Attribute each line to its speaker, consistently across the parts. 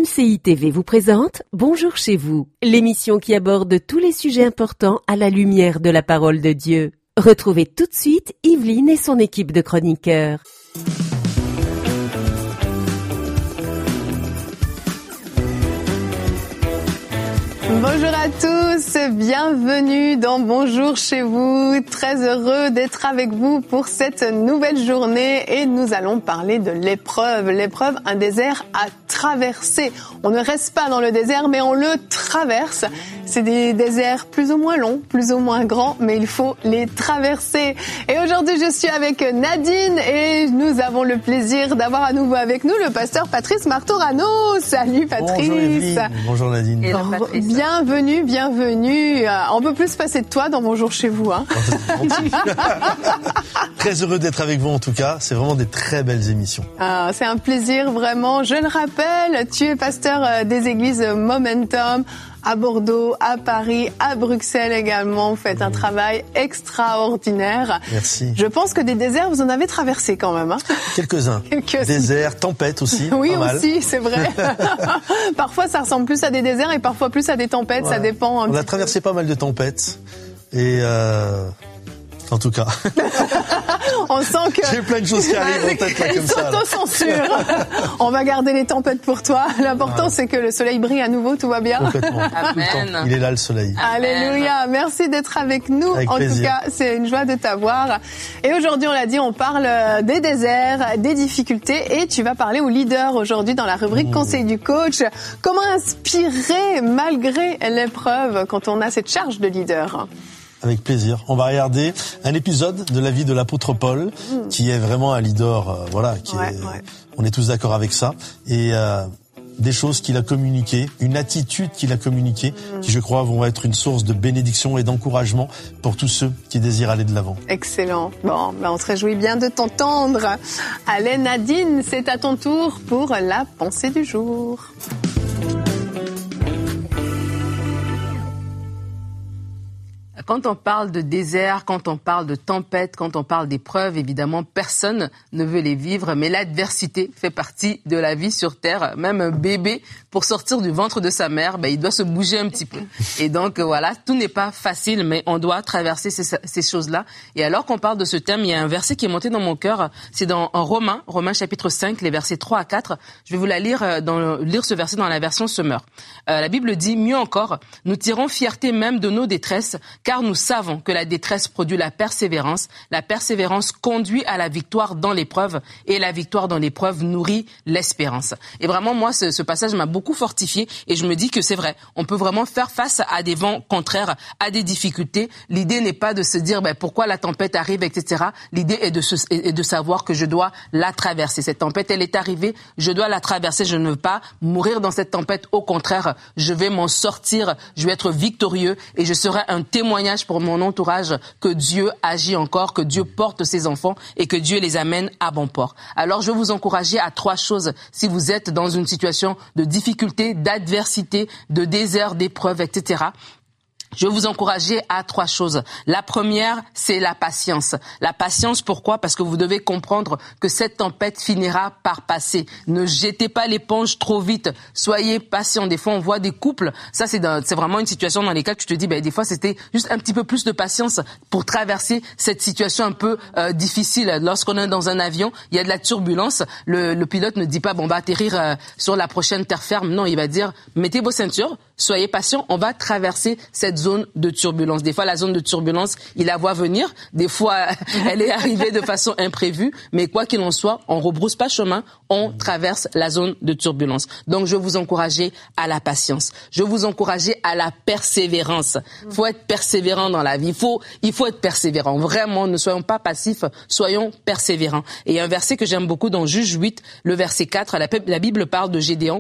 Speaker 1: MCI TV vous présente Bonjour chez vous, l'émission qui aborde tous les sujets importants à la lumière de la parole de Dieu. Retrouvez tout de suite Yveline et son équipe de chroniqueurs.
Speaker 2: Bonjour à tous, bienvenue dans Bonjour chez vous. Très heureux d'être avec vous pour cette nouvelle journée et nous allons parler de l'épreuve. L'épreuve, un désert à traverser. On ne reste pas dans le désert mais on le traverse. C'est des déserts plus ou moins longs, plus ou moins grands, mais il faut les traverser. Et aujourd'hui, je suis avec Nadine et nous avons le plaisir d'avoir à nouveau avec nous le pasteur Patrice Martorano. Salut Patrice.
Speaker 3: Bonjour Yveline. Bonjour Nadine.
Speaker 2: Hello, Patrice. Bienvenue, bienvenue. On peut plus se passer de toi dans Bonjour chez vous. Hein.
Speaker 3: Très heureux d'être avec vous en tout cas. C'est vraiment des très belles émissions.
Speaker 2: C'est un plaisir vraiment. Je le rappelle, tu es pasteur des églises Momentum à Bordeaux, à Paris, à Bruxelles également. Vous faites un travail extraordinaire.
Speaker 3: Merci.
Speaker 2: Je pense que des déserts, vous en avez traversé quand même. Hein.
Speaker 3: Quelques-uns. Déserts, tempêtes aussi.
Speaker 2: Oui,
Speaker 3: pas
Speaker 2: aussi,
Speaker 3: mal.
Speaker 2: c'est vrai. Parfois, ça ressemble plus à des déserts et parfois plus à des tempêtes. Ouais. Ça dépend.
Speaker 3: On a traversé pas mal de tempêtes et en tout cas.
Speaker 2: On sent que...
Speaker 3: J'ai plein de choses qui arrivent en tête là comme ça.
Speaker 2: S'auto-censure. On va garder les tempêtes pour toi. L'important, c'est que le soleil brille à nouveau, tout va bien.
Speaker 3: Complètement.
Speaker 4: Amen.
Speaker 3: Il est là, le soleil.
Speaker 2: Alléluia. Merci d'être avec nous.
Speaker 3: Avec
Speaker 2: en
Speaker 3: plaisir.
Speaker 2: Tout cas, c'est une joie de t'avoir. Et aujourd'hui, on l'a dit, on parle des déserts, des difficultés. Et tu vas parler aux leaders aujourd'hui dans la rubrique Conseil du coach. Comment inspirer malgré l'épreuve quand on a cette charge de leader?
Speaker 3: Avec plaisir. On va regarder un épisode de la vie de l'apôtre Paul, qui est vraiment un leader, on est tous d'accord avec ça. Et des choses qu'il a communiquées, une attitude qu'il a communiquée, qui je crois vont être une source de bénédiction et d'encouragement pour tous ceux qui désirent aller de l'avant.
Speaker 2: Excellent. Bon, on se réjouit bien de t'entendre. Allez Nadine, c'est à ton tour pour la pensée du jour.
Speaker 4: Quand on parle de désert, quand on parle de tempête, quand on parle d'épreuves, évidemment, personne ne veut les vivre, mais l'adversité fait partie de la vie sur Terre. Même un bébé, pour sortir du ventre de sa mère, il doit se bouger un petit peu. Et donc, voilà, tout n'est pas facile, mais on doit traverser ces choses-là. Et alors qu'on parle de ce thème, il y a un verset qui est monté dans mon cœur. C'est dans Romains chapitre 5, les versets 3 à 4. Je vais vous la lire ce verset dans la version Semeur. La Bible dit, mieux encore, nous tirons fierté même de nos détresses, car nous savons que la détresse produit la persévérance conduit à la victoire dans l'épreuve, et la victoire dans l'épreuve nourrit l'espérance. Et vraiment, moi, ce passage m'a beaucoup fortifié, et je me dis que c'est vrai, on peut vraiment faire face à des vents contraires, à des difficultés. L'idée n'est pas de se dire pourquoi la tempête arrive, etc. L'idée est de savoir que je dois la traverser. Cette tempête, elle est arrivée, je dois la traverser, je ne veux pas mourir dans cette tempête. Au contraire, je vais m'en sortir, je vais être victorieux, et je serai un témoignage pour mon entourage que Dieu agit encore, que Dieu porte ses enfants et que Dieu les amène à bon port. Alors je veux vous encourager à 3 choses si vous êtes dans une situation de difficulté, d'adversité, de désert, d'épreuve, etc. Je vais vous encourager à 3 choses. La première, c'est la patience. La patience, pourquoi? Parce que vous devez comprendre que cette tempête finira par passer. Ne jetez pas l'éponge trop vite. Soyez patient. Des fois, on voit des couples. Ça, c'est vraiment une situation dans laquelle tu te dis, des fois, c'était juste un petit peu plus de patience pour traverser cette situation un peu difficile. Lorsqu'on est dans un avion, il y a de la turbulence. Le pilote ne dit pas, on va atterrir sur la prochaine terre ferme. Non, il va dire, mettez vos ceintures. Soyez patient, on va traverser cette zone de turbulence. Des fois, la zone de turbulence, il la voit venir. Des fois, elle est arrivée de façon imprévue. Mais quoi qu'il en soit, on rebrousse pas chemin, on traverse la zone de turbulence. Donc, je vais vous encourager à la patience. Je vais vous encourager à la persévérance. Il faut être persévérant dans la vie. Il faut être persévérant. Vraiment, ne soyons pas passifs, soyons persévérants. Et il y a un verset que j'aime beaucoup dans Juge 8, le verset 4. La Bible parle de Gédéon.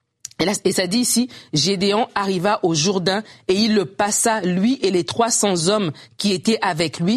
Speaker 4: Et ça dit ici, Gédéon arriva au Jourdain et il le passa, lui et les 300 hommes qui étaient avec lui,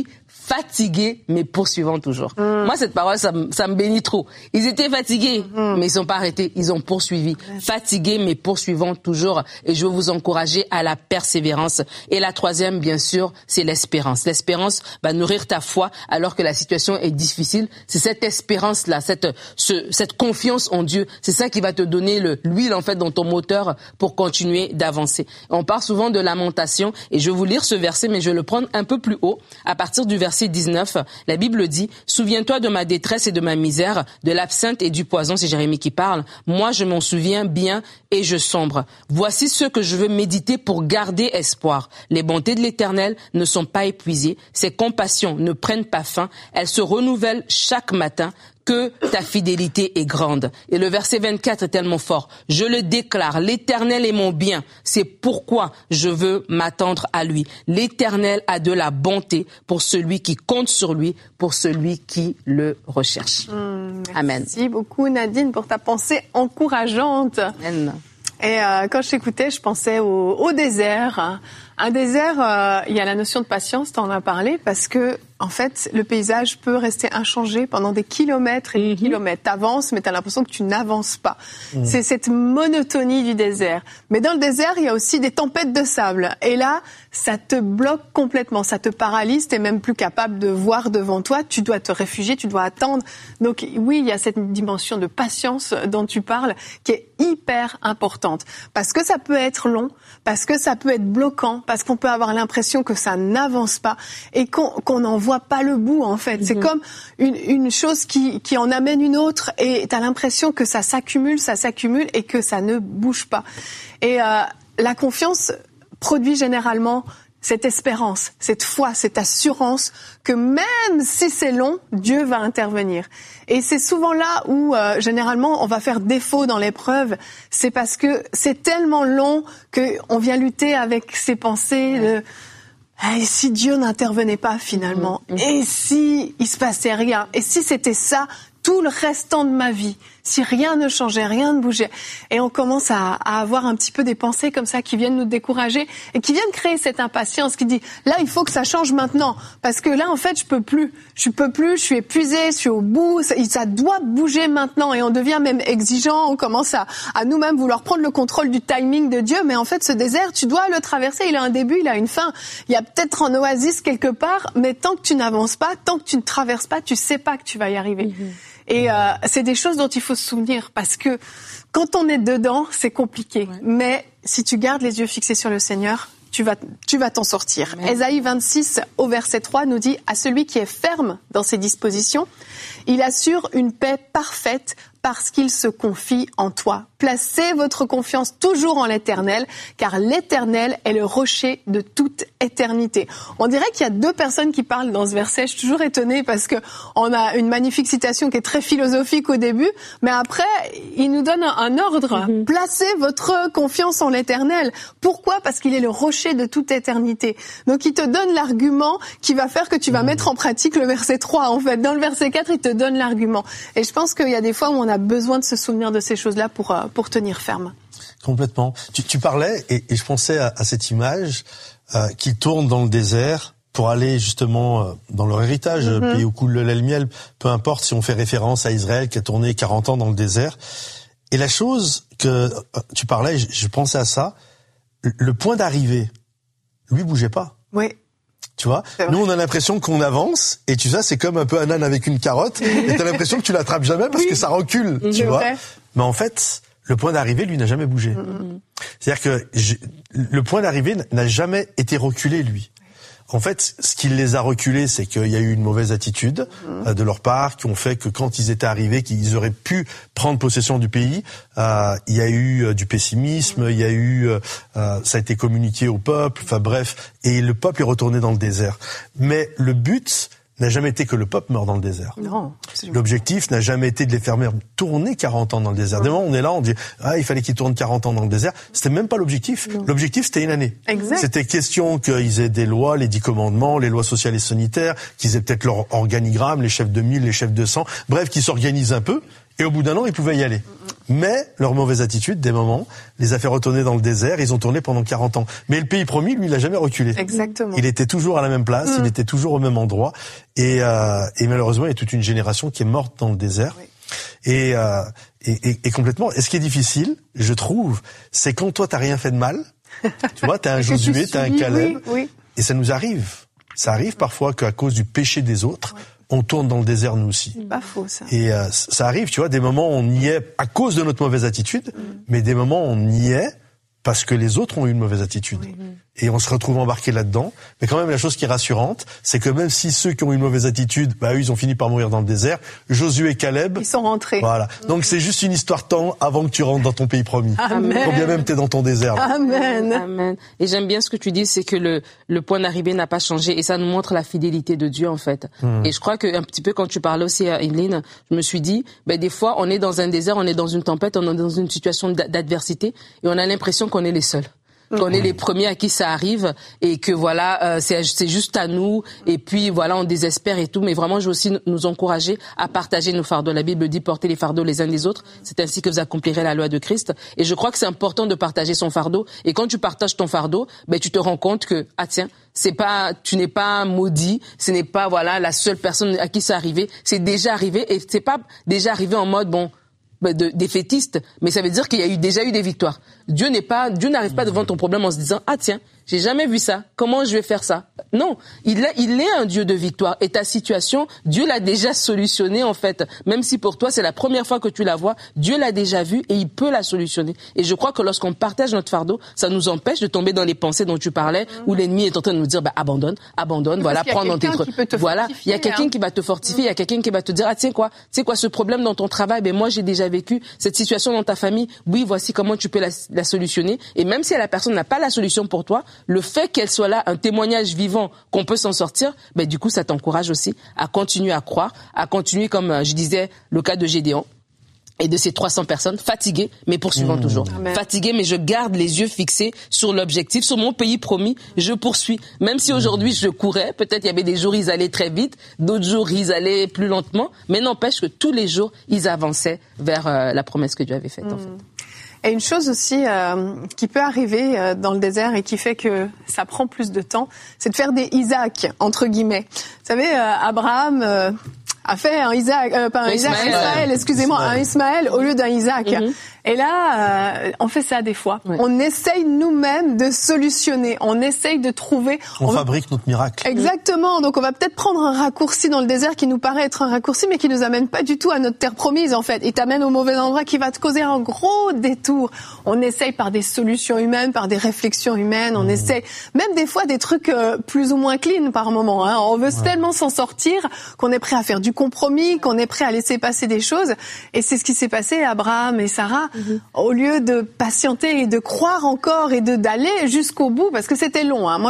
Speaker 4: fatigués, mais poursuivant toujours. Moi, cette parole, ça me bénit trop. Ils étaient fatigués, mais ils sont pas arrêtés. Ils ont poursuivi. Fatigués, mais poursuivant toujours. Et je veux vous encourager à la persévérance. Et la troisième, bien sûr, c'est l'espérance. L'espérance va nourrir ta foi alors que la situation est difficile. C'est cette espérance-là, cette confiance en Dieu. C'est ça qui va te donner l'huile, en fait, dans ton moteur pour continuer d'avancer. On parle souvent de lamentation et je vais vous lire ce verset, mais je vais le prendre un peu plus haut. À partir du verset 19, la Bible dit « Souviens-toi de ma détresse et de ma misère, de l'absinthe et du poison », c'est Jérémie qui parle. « Moi, je m'en souviens bien et je sombre. Voici ce que je veux méditer pour garder espoir. Les bontés de l'Éternel ne sont pas épuisées, ses compassions ne prennent pas fin, elles se renouvellent chaque matin. Que ta fidélité est grande. » Et le verset 24 est tellement fort. « Je le déclare, l'Éternel est mon bien. C'est pourquoi je veux m'attendre à lui. L'Éternel a de la bonté pour celui qui compte sur lui, pour celui qui le recherche. » Amen.
Speaker 2: Merci beaucoup Nadine pour ta pensée encourageante.
Speaker 4: Amen.
Speaker 2: Et quand je t'écoutais, je pensais au désert. Un désert, il y a la notion de patience, t'en as parlé, parce que en fait, le paysage peut rester inchangé pendant des kilomètres et des kilomètres. T'avances, mais t'as l'impression que tu n'avances pas. C'est cette monotonie du désert. Mais dans le désert, il y a aussi des tempêtes de sable. Et là, ça te bloque complètement, ça te paralyse, t'es même plus capable de voir devant toi, tu dois te réfugier, tu dois attendre. Donc oui, il y a cette dimension de patience dont tu parles qui est hyper importante. Parce que ça peut être long, parce que ça peut être bloquant, parce qu'on peut avoir l'impression que ça n'avance pas et qu'on n'en voit pas le bout en fait. C'est comme une chose qui en amène une autre et t'as l'impression que ça s'accumule et que ça ne bouge pas. Et la confiance produit généralement cette espérance, cette foi, cette assurance que même si c'est long, Dieu va intervenir. Et c'est souvent là où, généralement, on va faire défaut dans l'épreuve. C'est parce que c'est tellement long qu'on vient lutter avec ces pensées de « Et si Dieu n'intervenait pas finalement ? Et si il se passait rien ? Et si c'était ça tout le restant de ma vie ? Si rien ne changeait, rien ne bougeait ?» Et on commence à avoir un petit peu des pensées comme ça qui viennent nous décourager et qui viennent créer cette impatience qui dit « Là, il faut que ça change maintenant. Parce que là, en fait, je peux plus, je suis épuisée, je suis au bout. Ça doit bouger maintenant. » Et on devient même exigeant. On commence à nous-mêmes vouloir prendre le contrôle du timing de Dieu. Mais en fait, ce désert, tu dois le traverser. Il a un début, il a une fin. Il y a peut-être un oasis quelque part, mais tant que tu n'avances pas, tant que tu ne traverses pas, tu sais pas que tu vas y arriver. Et c'est des choses dont il faut se souvenir parce que quand on est dedans, c'est compliqué. Ouais. Mais si tu gardes les yeux fixés sur le Seigneur, tu vas t'en sortir. Ésaïe 26 au verset 3 nous dit « À celui qui est ferme dans ses dispositions, il assure une paix parfaite parce qu'il se confie en toi. Placez votre confiance toujours en l'Éternel, car l'Éternel est le rocher de toute éternité. » On dirait qu'il y a deux personnes qui parlent dans ce verset. Je suis toujours étonnée parce que on a une magnifique citation qui est très philosophique au début, mais après, il nous donne un ordre. Placez votre confiance en l'Éternel. Pourquoi ? Parce qu'il est le rocher de toute éternité. Donc, il te donne l'argument qui va faire que tu vas mettre en pratique le verset 3, en fait. Dans le verset 4, il te donne l'argument. Et je pense qu'il y a des fois où on a besoin de se souvenir de ces choses-là pour tenir ferme.
Speaker 3: Complètement. Tu parlais, et je pensais à cette image qui tourne dans le désert pour aller justement dans leur héritage, pays où coule le lait et le miel, peu importe si on fait référence à Israël qui a tourné 40 ans dans le désert. Et la chose que tu parlais, je pensais à ça, le point d'arrivée, lui bougeait pas.
Speaker 2: Oui.
Speaker 3: Tu vois, nous on a l'impression qu'on avance et tu sais c'est comme un peu un âne avec une carotte et t'as l'impression que tu l'attrapes jamais parce que ça recule, tu vois. Mais en fait, le point d'arrivée lui n'a jamais bougé. C'est-à-dire que le point d'arrivée n'a jamais été reculé lui. En fait, ce qui les a reculés, c'est qu'il y a eu une mauvaise attitude de leur part, qui ont fait que quand ils étaient arrivés, qu'ils auraient pu prendre possession du pays, il y a eu du pessimisme, il y a eu, ça a été communiqué au peuple, enfin bref, et le peuple est retourné dans le désert. Mais le but n'a jamais été que le peuple meure dans le désert.
Speaker 2: Non.
Speaker 3: L'objectif n'a jamais été de les faire tourner 40 ans dans le désert. Dès moment on est là, on dit il fallait qu'ils tournent 40 ans dans le désert. C'était même pas l'objectif. Non. L'objectif c'était une année.
Speaker 2: Exact.
Speaker 3: C'était question qu'ils aient des lois, les 10 commandements, les lois sociales et sanitaires, qu'ils aient peut-être leur organigramme, les chefs de 1000, les chefs de 100, bref, qu'ils s'organisent un peu. Et au bout d'un an, ils pouvaient y aller. Mais leur mauvaise attitude, des moments, les a fait retourner dans le désert. Ils ont tourné pendant 40 ans. Mais le pays promis, lui, il a jamais reculé.
Speaker 2: Exactement.
Speaker 3: Il était toujours à la même place, il était toujours au même endroit. Et malheureusement, il y a toute une génération qui est morte dans le désert. Oui. Et complètement. Et ce qui est difficile, je trouve, c'est quand toi, t'as rien fait de mal. Tu vois, t'as un Josué, t'as un Caleb.
Speaker 2: Oui.
Speaker 3: Et ça nous arrive. Ça arrive parfois qu'à cause du péché des autres, on tourne dans le désert nous aussi.
Speaker 2: C'est pas faux, ça.
Speaker 3: Et ça arrive, tu vois, des moments on y est à cause de notre mauvaise attitude, mais des moments on y est parce que les autres ont eu une mauvaise attitude. Oui. Et on se retrouve embarqué là-dedans. Mais quand même, la chose qui est rassurante, c'est que même si ceux qui ont eu une mauvaise attitude, eux, ils ont fini par mourir dans le désert, Josué et Caleb...
Speaker 2: Ils sont rentrés.
Speaker 3: Voilà. Donc c'est juste une histoire de temps avant que tu rentres dans ton pays promis.
Speaker 2: Amen.
Speaker 3: Quand bien même t'es dans ton désert. Là.
Speaker 2: Amen.
Speaker 4: Amen. Et j'aime bien ce que tu dis, c'est que le point d'arrivée n'a pas changé. Et ça nous montre la fidélité de Dieu, en fait. Et je crois que un petit peu, quand tu parlais aussi à Evelyne, je me suis dit, des fois, on est dans un désert, on est dans une tempête, on est dans une situation d'adversité, et on a l'impression qu'on est les seuls. Qu'on est les premiers à qui ça arrive et que voilà, c'est juste à nous et puis voilà, on désespère et tout. Mais vraiment, je veux aussi nous encourager à partager nos fardeaux. La Bible dit porter les fardeaux les uns des autres. C'est ainsi que vous accomplirez la loi de Christ. Et je crois que c'est important de partager son fardeau. Et quand tu partages ton fardeau, tu te rends compte que tu n'es pas maudit. Ce n'est pas voilà la seule personne à qui c'est arrivé. C'est déjà arrivé et c'est pas déjà arrivé en mode défaitiste, mais ça veut dire qu'il y a déjà eu des victoires. Dieu n'arrive pas devant ton problème en se disant j'ai jamais vu ça, comment je vais faire ça? Non, il est un Dieu de victoire et ta situation, Dieu l'a déjà solutionnée en fait. Même si pour toi c'est la première fois que tu la vois, Dieu l'a déjà vue et il peut la solutionner. Et je crois que lorsqu'on partage notre fardeau, ça nous empêche de tomber dans les pensées dont tu parlais, où l'ennemi est en train de nous dire abandonne, voilà, prends dans tes trucs. Voilà, il y a quelqu'un qui va te fortifier, il y a quelqu'un qui va te dire tu sais quoi, ce problème dans ton travail, moi j'ai déjà vécu cette situation dans ta famille. Oui, voici comment tu peux la solutionner. Et même si la personne n'a pas la solution pour toi, le fait qu'elle soit là, un témoignage vivant qu'on peut s'en sortir, du coup, ça t'encourage aussi à continuer à croire, à continuer, comme je disais, le cas de Gédéon. Et de ces 300 personnes, fatiguées, mais poursuivant toujours. Amen. Fatiguées, mais je garde les yeux fixés sur l'objectif, sur mon pays promis, je poursuis. Même si aujourd'hui je courais, peut-être il y avait des jours ils allaient très vite, d'autres jours ils allaient plus lentement, mais n'empêche que tous les jours ils avançaient vers la promesse que Dieu avait faite, en fait.
Speaker 2: Et une chose aussi qui peut arriver dans le désert et qui fait que ça prend plus de temps, c'est de faire des Isaac, entre guillemets. Vous savez, Abraham a fait un Ismaël, un Ismaël au lieu d'un Isaac. Et là, on fait ça des fois. Ouais. On essaye nous-mêmes de solutionner. On essaye de trouver...
Speaker 3: On fabrique notre miracle.
Speaker 2: Exactement. Donc on va peut-être prendre un raccourci dans le désert qui nous paraît être un raccourci, mais qui nous amène pas du tout à notre terre promise, en fait. Il t'amène au mauvais endroit, qui va te causer un gros détour. On essaye par des solutions humaines, par des réflexions humaines. On essaye même des fois des trucs plus ou moins clean par moment. Hein. On veut tellement s'en sortir qu'on est prêt à faire du compromis, qu'on est prêt à laisser passer des choses. Et c'est ce qui s'est passé à Abraham et Sarah. Au lieu de patienter et de croire encore et d'aller jusqu'au bout, parce que c'était long. Hein. Moi,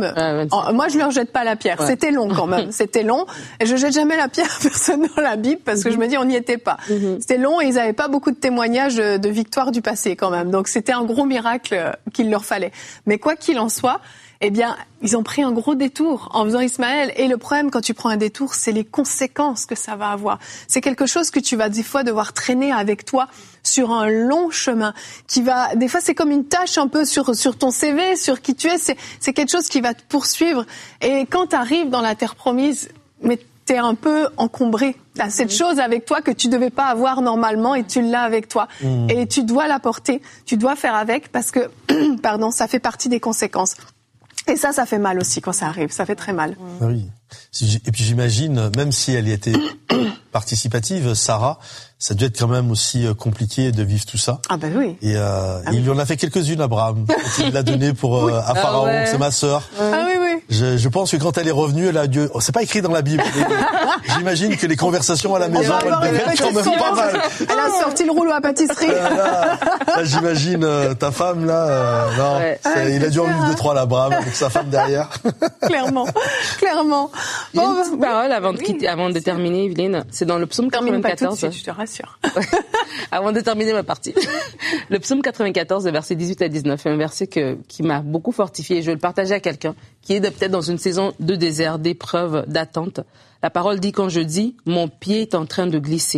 Speaker 2: je leur jette pas la pierre. Ouais. C'était long quand même. C'était long. Et je jette jamais la pierre à personne dans la Bible parce que je me dis on n'y était pas. C'était long et ils avaient pas beaucoup de témoignages de victoire du passé quand même. Donc c'était un gros miracle qu'il leur fallait. Mais quoi qu'il en soit, ils ont pris un gros détour en faisant Ismaël. Et le problème, quand tu prends un détour, c'est les conséquences que ça va avoir. C'est quelque chose que tu vas des fois devoir traîner avec toi sur un long chemin des fois c'est comme une tâche un peu sur ton CV, sur qui tu es. C'est quelque chose qui va te poursuivre. Et quand tu arrives dans la terre promise, mais t'es un peu encombré. T'as cette chose avec toi que tu devais pas avoir normalement et tu l'as avec toi. Et tu dois la porter. Tu dois faire avec parce que, ça fait partie des conséquences. Et ça fait mal aussi quand ça arrive. Ça fait très mal.
Speaker 3: Oui. Et puis j'imagine, même si elle y était participative, Sarah, ça doit être quand même aussi compliqué de vivre tout ça.
Speaker 2: Ah ben oui.
Speaker 3: Et il lui en a fait quelques-unes, Abraham. Il l'a donné à Pharaon, c'est ma sœur.
Speaker 2: Ah oui.
Speaker 3: Je pense que quand elle est revenue, elle a dû... c'est pas écrit dans la Bible. J'imagine que les conversations à la maison, elles devaient être quand même pas mal.
Speaker 2: Elle a sorti le rouleau à pâtisserie.
Speaker 3: Là, j'imagine ta femme là. Il a dû en vivre 2-3 l'Abraham avec sa femme derrière.
Speaker 2: Clairement.
Speaker 4: J'ai une petite parole avant de terminer, Evelyne. C'est dans le psaume 94.
Speaker 2: Termine pas tout de suite, je te rassure.
Speaker 4: Avant de terminer ma partie. Le psaume 94, versets 18 à 19, est un verset qui m'a beaucoup fortifié. Je vais le partager à quelqu'un qui est peut-être dans une saison de désert, d'épreuve, d'attente. La parole dit, quand je dis, mon pied est en train de glisser,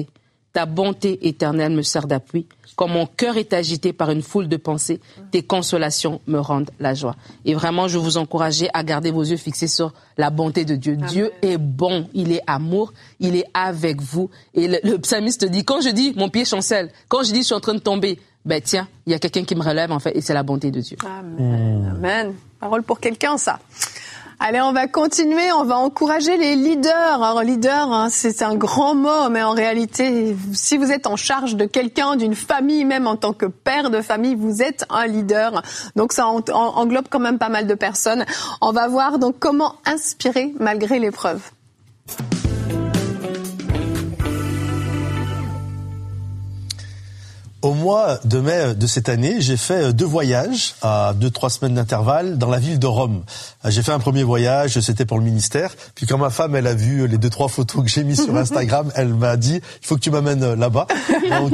Speaker 4: Ta bonté éternelle me sert d'appui. Quand mon cœur est agité par une foule de pensées, tes consolations me rendent la joie. Et vraiment, je vous encourage à garder vos yeux fixés sur la bonté de Dieu. Amen. Dieu est bon, il est amour, il est avec vous. Et le psalmiste dit, quand je dis mon pied chancelle, quand je dis je suis en train de tomber, ben tiens, il y a quelqu'un qui me relève en fait, et c'est la bonté de Dieu.
Speaker 2: Amen. Amen. Parole pour quelqu'un, ça. Allez, on va continuer, on va encourager les leaders. Alors, leader, c'est un grand mot, mais en réalité, si vous êtes en charge de quelqu'un, d'une famille, même en tant que père de famille, vous êtes un leader. Donc, ça englobe quand même pas mal de personnes. On va voir donc comment inspirer malgré l'épreuve.
Speaker 3: Au mois de mai de cette année, j'ai fait 2 voyages à 2-3 semaines d'intervalle dans la ville de Rome. J'ai fait un premier voyage, c'était pour le ministère. Puis quand ma femme, elle a vu les 2-3 photos que j'ai mises sur Instagram, elle m'a dit, il faut que tu m'amènes là-bas. Donc,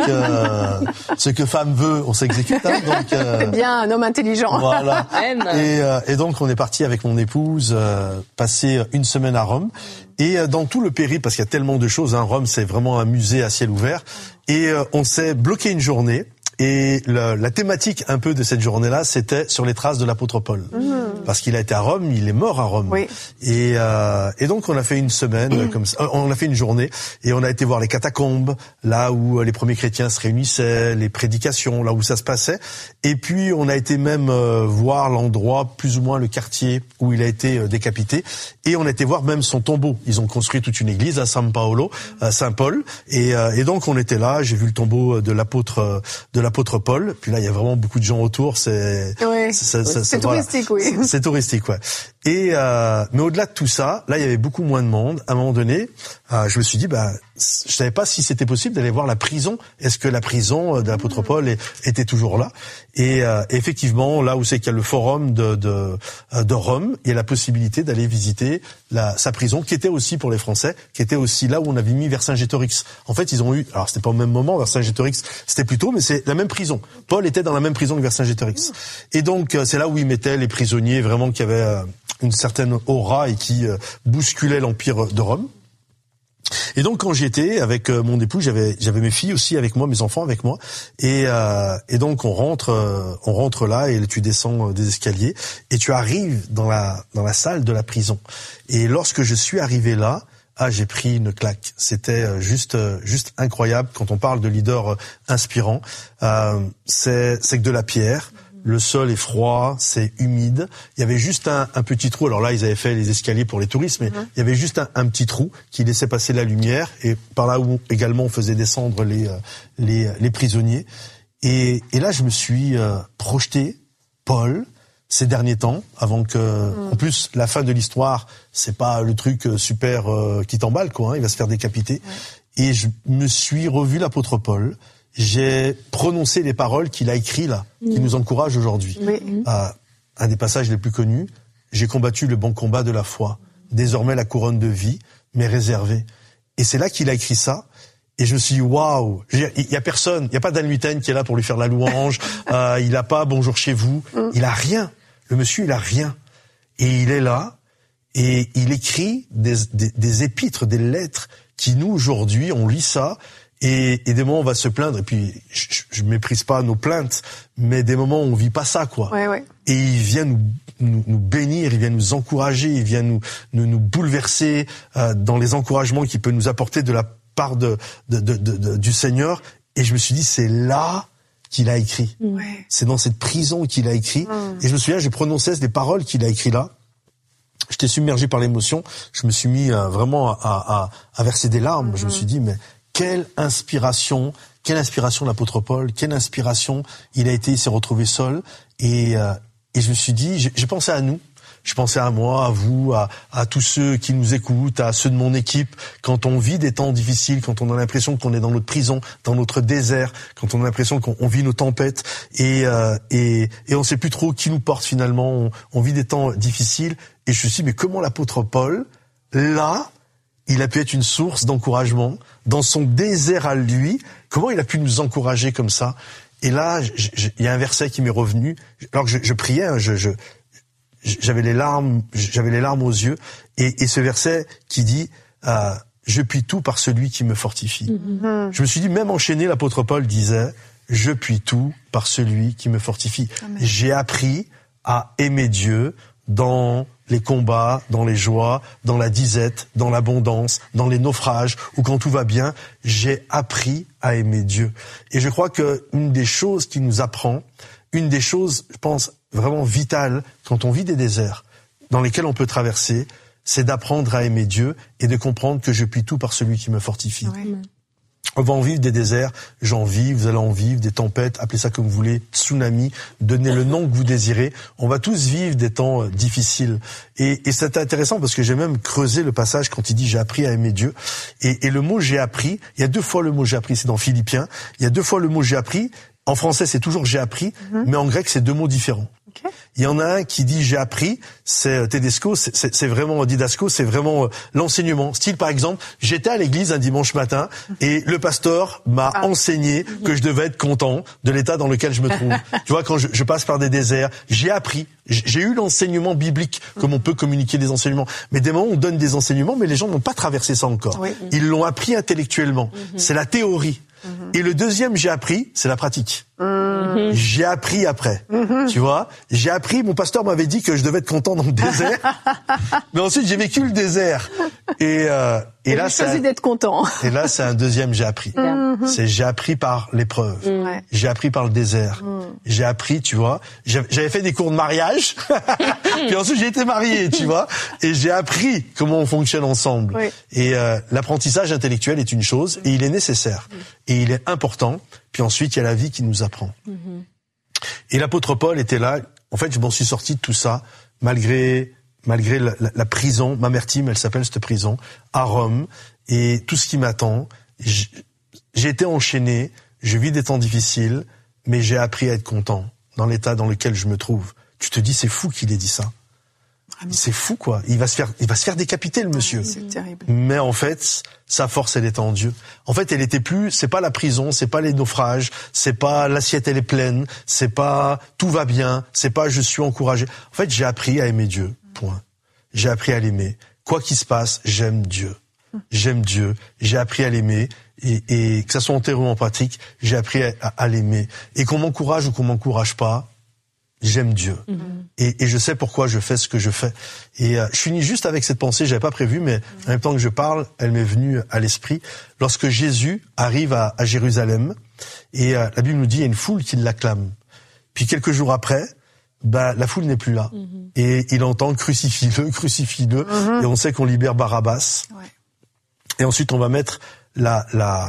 Speaker 3: ce que femme veut, on s'exécute. Hein, donc,
Speaker 2: c'est bien, un homme intelligent.
Speaker 3: Voilà. Et donc, on est parti avec mon épouse passer 1 semaine à Rome. Et dans tout le périple, parce qu'il y a tellement de choses, hein, Rome, c'est vraiment un musée à ciel ouvert. Et on s'est bloqué une journée. Et la thématique un peu de cette journée-là, c'était sur les traces de l'apôtre Paul. Parce qu'il a été à Rome, il est mort à Rome.
Speaker 2: Oui.
Speaker 3: Et donc on a fait une semaine comme ça, on a fait une journée et on a été voir les catacombes, là où les premiers chrétiens se réunissaient, les prédications, là où ça se passait. Et puis on a été même voir l'endroit, plus ou moins le quartier où il a été décapité. Et on a été voir même son tombeau. Ils ont construit toute une église à Saint-Paul. Et donc on était là, j'ai vu le tombeau de l'apôtre Paul. Puis là, il y a vraiment beaucoup de gens autour. C'est
Speaker 2: touristique, oui.
Speaker 3: C'est touristique, ouais. Et mais au-delà de tout ça, là, il y avait beaucoup moins de monde. À un moment donné, je me suis dit, je savais pas si c'était possible d'aller voir la prison. Est-ce que la prison de l'apôtre Paul était toujours là? Et effectivement, là où c'est qu'il y a le forum de Rome, il y a la possibilité d'aller visiter sa prison, qui était aussi pour les Français, qui était aussi là où on avait mis Vercingétorix. En fait, ils ont eu, alors c'était pas au même moment, Vercingétorix, c'était plus tôt, mais c'est la même prison. Paul était dans la même prison que Vercingétorix. Et donc, c'est là où ils mettaient les prisonniers vraiment qui avaient une certaine aura et qui bousculaient l'empire de Rome. Et donc quand j'y étais avec mon époux, j'avais mes filles aussi avec moi, mes enfants avec moi, et donc on rentre là et tu descends des escaliers et tu arrives dans la salle de la prison. Et lorsque je suis arrivé là, j'ai pris une claque. C'était juste incroyable. Quand on parle de leader inspirant, c'est que de la pierre. Le sol est froid, c'est humide. Il y avait juste un petit trou. Alors là, ils avaient fait les escaliers pour les touristes, mais il y avait juste un petit trou qui laissait passer la lumière. Et par là où également on faisait descendre les prisonniers. Et là, je me suis projeté, Paul, ces derniers temps, avant que, en plus, la fin de l'histoire, c'est pas le truc super qui t'emballe, quoi. Hein, il va se faire décapiter. Et je me suis revu l'apôtre Paul. J'ai prononcé les paroles qu'il a écrites là, qui nous encouragent aujourd'hui. Un des passages les plus connus, j'ai combattu le bon combat de la foi. Désormais, la couronne de vie m'est réservée. Et c'est là qu'il a écrit ça. Et je me suis dit, waouh, il y a personne, il y a pas Dan Luten qui est là pour lui faire la louange, il a pas bonjour chez vous, il a rien. Le monsieur, il a rien. Et il est là, et il écrit des épîtres, des lettres, qui nous, aujourd'hui, on lit ça, et des moments, on va se plaindre, et puis, je méprise pas nos plaintes, mais des moments où on vit pas ça, quoi.
Speaker 2: Ouais.
Speaker 3: Et il vient nous bénir, il vient nous encourager, il vient nous bouleverser, dans les encouragements qu'il peut nous apporter de la part du Seigneur. Et je me suis dit, c'est là qu'il a écrit.
Speaker 2: Ouais.
Speaker 3: C'est dans cette prison qu'il a écrit. Et je me souviens, j'ai prononcé des paroles qu'il a écrites là. J'étais submergé par l'émotion. Je me suis mis vraiment à verser des larmes. Je me suis dit, mais quelle inspiration l'apôtre Paul, quelle inspiration il s'est retrouvé seul. Et je me suis dit, j'ai pensé à nous. Je pensais à moi, à vous, à tous ceux qui nous écoutent, à ceux de mon équipe. Quand on vit des temps difficiles, quand on a l'impression qu'on est dans notre prison, dans notre désert, quand on a l'impression qu'on vit nos tempêtes et on sait plus trop qui nous porte finalement, on vit des temps difficiles. Et je me suis dit, mais comment l'apôtre Paul, là, il a pu être une source d'encouragement dans son désert à lui. Comment il a pu nous encourager comme ça? Et là, il y a un verset qui m'est revenu. Alors que je priais, hein, j'avais les larmes aux yeux, et ce verset qui dit je puis tout par celui qui me fortifie. Je me suis dit, même enchaîné, l'apôtre Paul disait, je puis tout par celui qui me fortifie. Amen. J'ai appris à aimer Dieu dans les combats, dans les joies, dans la disette, dans l'abondance, dans les naufrages, ou quand tout va bien, j'ai appris à aimer Dieu. Et je crois que une des choses qu'il nous apprend, une des choses, je pense, vraiment vitales, quand on vit des déserts, dans lesquels on peut traverser, c'est d'apprendre à aimer Dieu et de comprendre que je puis tout par celui qui me fortifie. Oui. On va en vivre des déserts, j'en vis, vous allez en vivre, des tempêtes, appelez ça comme vous voulez, tsunami, donnez le nom que vous désirez. On va tous vivre des temps difficiles. Et c'est intéressant parce que j'ai même creusé le passage quand il dit « j'ai appris à aimer Dieu ». Et le mot « j'ai appris », il y a 2 fois le mot « j'ai appris », c'est dans Philippiens. Il y a 2 fois le mot « j'ai appris ». En français, c'est toujours « j'ai appris », mais en grec, c'est 2 mots différents. Okay. Il y en a un qui dit j'ai appris, c'est tédesco, c'est vraiment didasco, c'est vraiment l'enseignement. Style par exemple, j'étais à l'église un dimanche matin et le pasteur m'a enseigné que je devais être content de l'état dans lequel je me trouve. Tu vois, quand je passe par des déserts, j'ai appris, j'ai eu l'enseignement biblique, comme on peut communiquer des enseignements. Mais des moments on donne des enseignements, mais les gens n'ont pas traversé ça encore. Oui. Ils l'ont appris intellectuellement. C'est la théorie. Et le deuxième j'ai appris, c'est la pratique. J'ai appris après. Tu vois, j'ai appris, mon pasteur m'avait dit que je devais être content dans le désert. Mais ensuite j'ai vécu le désert. Et là
Speaker 2: c'est d'être content.
Speaker 3: Et là c'est un deuxième j'ai appris. C'est j'ai appris par l'épreuve. J'ai appris par le désert. J'ai appris, tu vois, j'avais fait des cours de mariage. Puis ensuite j'ai été marié, tu vois, et j'ai appris comment on fonctionne ensemble. Oui. Et l'apprentissage intellectuel est une chose et il est nécessaire et il est important. Puis ensuite il y a la vie qui nous apprend. Et l'apôtre Paul était là. En fait, je m'en suis sorti de tout ça malgré la prison. Mamertine, elle s'appelle cette prison, à Rome, et tout ce qui m'attend. J'ai été enchaîné. Je vis des temps difficiles, mais j'ai appris à être content dans l'état dans lequel je me trouve. Tu te dis, c'est fou qu'il ait dit ça. C'est fou, quoi. Il va se faire décapiter, le monsieur.
Speaker 2: C'est terrible.
Speaker 3: Mais en fait, sa force, elle était en Dieu. En fait, elle était plus, c'est pas la prison, c'est pas les naufrages, c'est pas l'assiette, elle est pleine, c'est pas tout va bien, c'est pas je suis encouragé. En fait, j'ai appris à aimer Dieu. Point. J'ai appris à l'aimer. Quoi qu'il se passe, j'aime Dieu. J'aime Dieu. J'ai appris à l'aimer. Et que ça soit en théorie ou en pratique, j'ai appris à l'aimer. Et qu'on m'encourage ou qu'on m'encourage pas, j'aime Dieu. Et je sais pourquoi je fais ce que je fais. Et je finis juste avec cette pensée, j'avais pas prévu, mais en même temps que je parle, elle m'est venue à l'esprit. Lorsque Jésus arrive à Jérusalem, et la Bible nous dit, il y a une foule qui l'acclame. Puis quelques jours après, la foule n'est plus là. Et il entend crucifie-le, crucifie-le. Et on sait qu'on libère Barabbas. Ouais. Et ensuite, on va mettre la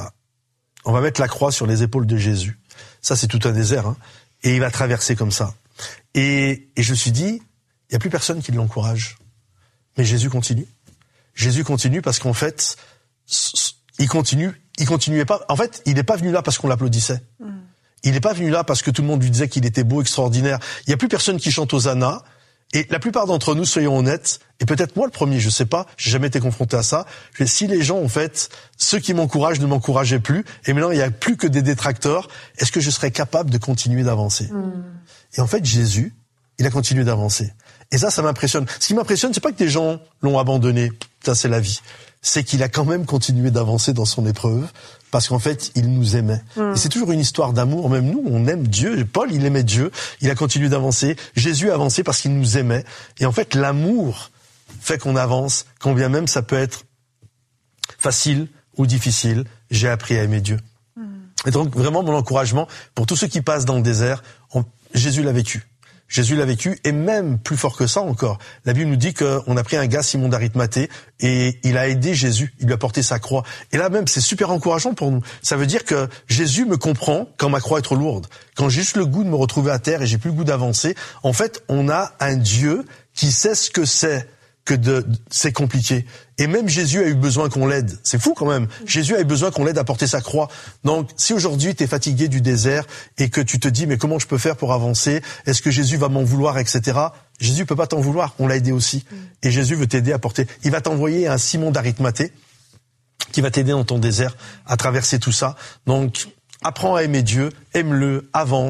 Speaker 3: croix sur les épaules de Jésus. Ça, c'est tout un désert, hein. Et il va traverser comme ça. Et je me suis dit, il n'y a plus personne qui l'encourage. Mais Jésus continue. Jésus continue parce qu'en fait, il continuait pas. En fait, il n'est pas venu là parce qu'on l'applaudissait. Il n'est pas venu là parce que tout le monde lui disait qu'il était beau, extraordinaire. Il n'y a plus personne qui chante Hosanna. Et la plupart d'entre nous, soyons honnêtes, et peut-être moi le premier, je sais pas, j'ai jamais été confronté à ça. Si les gens, en fait, ceux qui m'encouragent ne m'encourageaient plus, et maintenant il n'y a plus que des détracteurs, est-ce que je serais capable de continuer d'avancer? Et en fait, Jésus, il a continué d'avancer. Et ça m'impressionne. Ce qui m'impressionne, c'est pas que des gens l'ont abandonné, ça c'est la vie. C'est qu'il a quand même continué d'avancer dans son épreuve, parce qu'en fait, il nous aimait. Et c'est toujours une histoire d'amour. Même nous, on aime Dieu. Paul, il aimait Dieu. Il a continué d'avancer. Jésus a avancé parce qu'il nous aimait. Et en fait, l'amour fait qu'on avance, quand bien même ça peut être facile ou difficile. J'ai appris à aimer Dieu. Et donc, vraiment, mon encouragement, pour tous ceux qui passent dans le désert, Jésus l'a vécu. Jésus l'a vécu, et même plus fort que ça encore. La Bible nous dit qu'on a pris un gars, Simon d'Arimathée, et il a aidé Jésus, il lui a porté sa croix. Et là même, c'est super encourageant pour nous. Ça veut dire que Jésus me comprend quand ma croix est trop lourde. Quand j'ai juste le goût de me retrouver à terre et j'ai plus le goût d'avancer, en fait, on a un Dieu qui sait ce que c'est c'est compliqué. Et même Jésus a eu besoin qu'on l'aide. C'est fou quand même. Jésus a eu besoin qu'on l'aide à porter sa croix. Donc, si aujourd'hui t'es fatigué du désert et que tu te dis, mais comment je peux faire pour avancer? Est-ce que Jésus va m'en vouloir, etc. Jésus peut pas t'en vouloir. On l'a aidé aussi. Et Jésus veut t'aider à porter. Il va t'envoyer un Simon d'Arimathée qui va t'aider dans ton désert à traverser tout ça. Donc, apprends à aimer Dieu, aime-le, avance,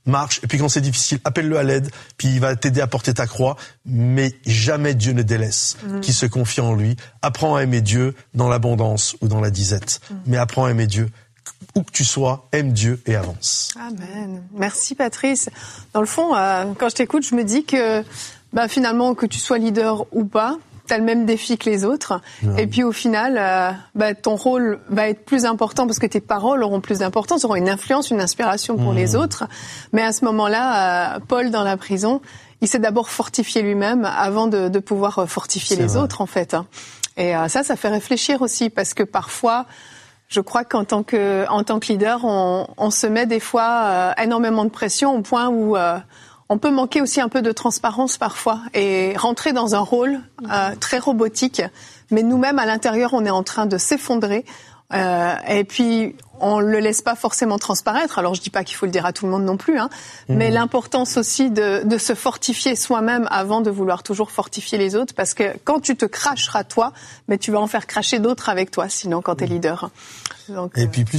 Speaker 3: marche, et puis quand c'est difficile, appelle-le à l'aide, puis il va t'aider à porter ta croix, mais jamais Dieu ne délaisse qui se confie en lui. Apprends à aimer Dieu dans l'abondance ou dans la disette, mais apprends à aimer Dieu. Où que tu sois, aime Dieu et avance.
Speaker 2: Amen. Merci Patrice. Dans le fond, quand je t'écoute, je me dis que finalement, que tu sois leader ou pas, t'as le même défi que les autres. Ouais. Et puis au final, ton rôle va être plus important parce que tes paroles auront plus d'importance, auront une influence, une inspiration pour les autres. Mais à ce moment-là, Paul dans la prison, il s'est d'abord fortifié lui-même avant de pouvoir fortifier les autres en fait. Et ça fait réfléchir aussi parce que parfois, je crois qu'en tant que leader, on se met des fois énormément de pression au point où on peut manquer aussi un peu de transparence parfois et rentrer dans un rôle très robotique. Mais nous-mêmes, à l'intérieur, on est en train de s'effondrer. Et puis, on le laisse pas forcément transparaître. Alors, je dis pas qu'il faut le dire à tout le monde non plus, mais l'importance aussi de se fortifier soi-même avant de vouloir toujours fortifier les autres. Parce que quand tu te cracheras toi, mais tu vas en faire cracher d'autres avec toi, sinon, quand t'es leader. Donc,
Speaker 3: et puis, plus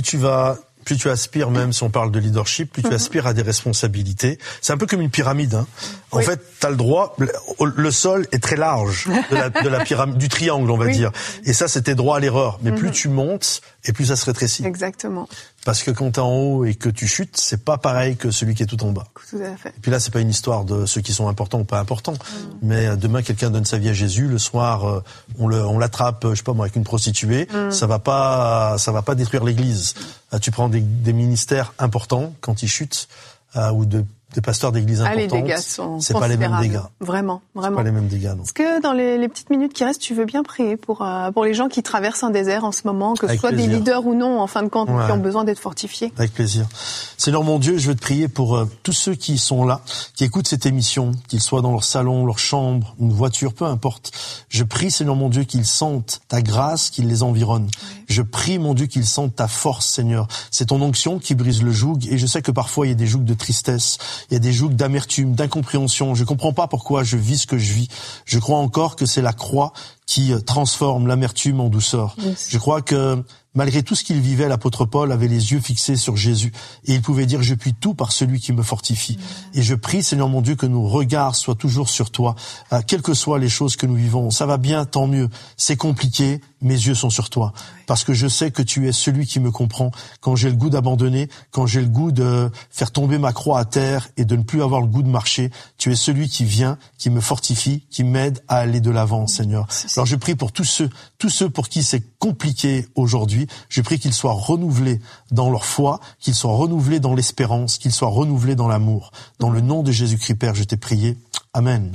Speaker 3: tu aspires, même si on parle de leadership, plus tu aspires à des responsabilités. C'est un peu comme une pyramide. En fait, t'as le droit. Le sol est très large de la pyramide, du triangle, on va dire. Et ça, c'était droit à l'erreur. Mais plus tu montes, et plus ça se rétrécit.
Speaker 2: Exactement.
Speaker 3: Parce que quand t'es en haut et que tu chutes, c'est pas pareil que celui qui est tout en bas.
Speaker 2: Tout à fait.
Speaker 3: Et puis là, c'est pas une histoire de ceux qui sont importants ou pas importants. Mais demain, quelqu'un donne sa vie à Jésus. Le soir, on l'attrape, je sais pas moi, avec une prostituée. Ça va pas détruire l'église. Tu prends des ministères importants quand ils chutent, ou des pasteurs d'église importantes.
Speaker 2: Les dégâts sont
Speaker 3: c'est pas les mêmes dégâts.
Speaker 2: Vraiment.
Speaker 3: C'est pas les mêmes dégâts, non.
Speaker 2: Est-ce que dans les petites minutes qui restent, tu veux bien prier pour les gens qui traversent un désert en ce moment, que ce soit des leaders ou non, en fin de compte, qui ont besoin d'être fortifiés?
Speaker 3: Avec plaisir. Seigneur mon Dieu, je veux te prier pour tous ceux qui sont là, qui écoutent cette émission, qu'ils soient dans leur salon, leur chambre, une voiture, peu importe. Je prie, Seigneur mon Dieu, qu'ils sentent ta grâce qui les environne. Je prie, mon Dieu, qu'ils sentent ta force, Seigneur. C'est ton onction qui brise le joug, et je sais que parfois il y a des jougs de tristesse, il y a des jougs d'amertume, d'incompréhension. Je comprends pas pourquoi je vis ce que je vis. Je crois encore que c'est la croix qui transforme l'amertume en douceur. Yes. Je crois que malgré tout ce qu'il vivait, l'apôtre Paul avait les yeux fixés sur Jésus et il pouvait dire « Je puis tout par celui qui me fortifie ». Et je prie, Seigneur mon Dieu, que nos regards soient toujours sur toi, quelles que soient les choses que nous vivons. Ça va bien, tant mieux. C'est compliqué, mes yeux sont sur toi. Parce que je sais que tu es celui qui me comprend. Quand j'ai le goût d'abandonner, quand j'ai le goût de faire tomber ma croix à terre et de ne plus avoir le goût de marcher, tu es celui qui vient, qui me fortifie, qui m'aide à aller de l'avant, Seigneur. Alors je prie pour tous ceux pour qui c'est compliqué aujourd'hui. Je prie qu'ils soient renouvelés dans leur foi, qu'ils soient renouvelés dans l'espérance, qu'ils soient renouvelés dans l'amour. Dans le nom de Jésus-Christ, Père, je t'ai prié. Amen.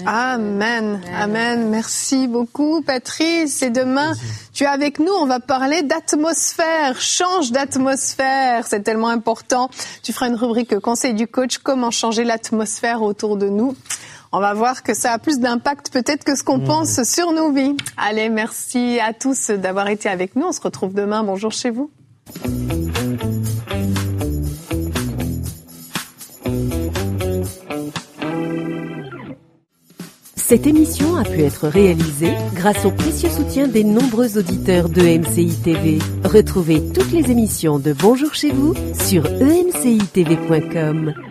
Speaker 2: Amen. Amen. Merci beaucoup, Patrice. Et demain, tu es avec nous. On va parler d'atmosphère. Change d'atmosphère. C'est tellement important. Tu feras une rubrique conseil du coach. Comment changer l'atmosphère autour de nous. On va voir que ça a plus d'impact peut-être que ce qu'on pense sur nos vies. Allez, merci à tous d'avoir été avec nous. On se retrouve demain. Bonjour chez vous.
Speaker 1: Cette émission a pu être réalisée grâce au précieux soutien des nombreux auditeurs de MCI TV. Retrouvez toutes les émissions de Bonjour chez vous sur emcitv.com.